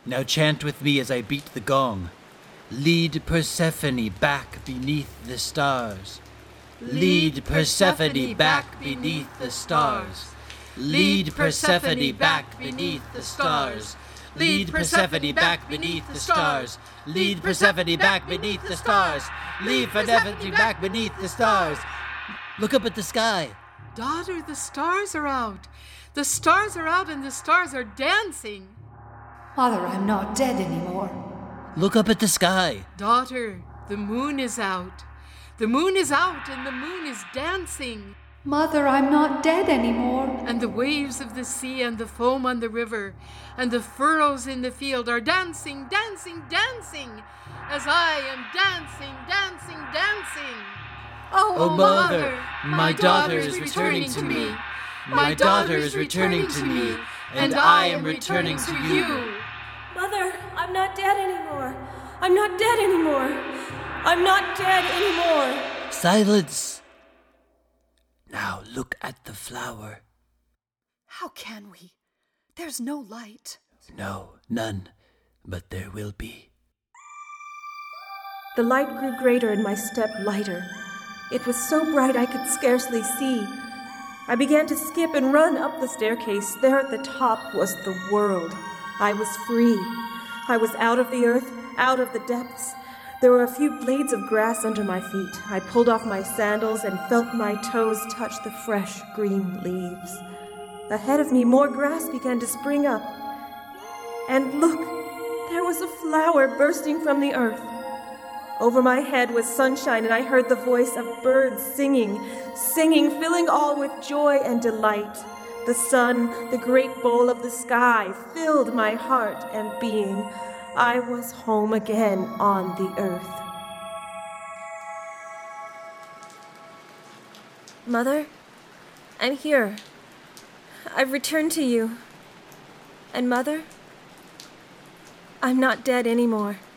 Now chant with me as I beat the gong. Lead Persephone back beneath the stars. Lead Persephone back beneath the stars. Lead Persephone back beneath the stars. Lead Persephone back beneath the stars. Lead Persephone back beneath the stars. Lead Persephone back beneath the stars. Look up at the sky. Daughter, the stars are out. The stars are out and the stars are dancing. Mother, I'm not dead anymore. Look up at the sky. Daughter, the moon is out. The moon is out and the moon is dancing. Mother, I'm not dead anymore. And the waves of the sea and the foam on the river and the furrows in the field are dancing, dancing, dancing, as I am dancing, dancing, dancing. Oh, Mother, my daughter is returning to me. My daughter is returning to me, and I am returning to you. Mother, I'm not dead anymore. I'm not dead anymore. I'm not dead anymore. Silence. Now look at the flower. How can we? There's no light. No, none, but there will be. The light grew greater and my step lighter. It was so bright I could scarcely see. I began to skip and run up the staircase. There at the top was the world. I was free. I was out of the earth, out of the depths. There were a few blades of grass under my feet. I pulled off my sandals and felt my toes touch the fresh green leaves. Ahead of me, more grass began to spring up. And look, there was a flower bursting from the earth. Over my head was sunshine, and I heard the voice of birds singing, filling all with joy and delight. The sun, the great bowl of the sky, filled my heart and being. I was home again on the earth. Mother, I'm here. I've returned to you. And Mother, I'm not dead anymore.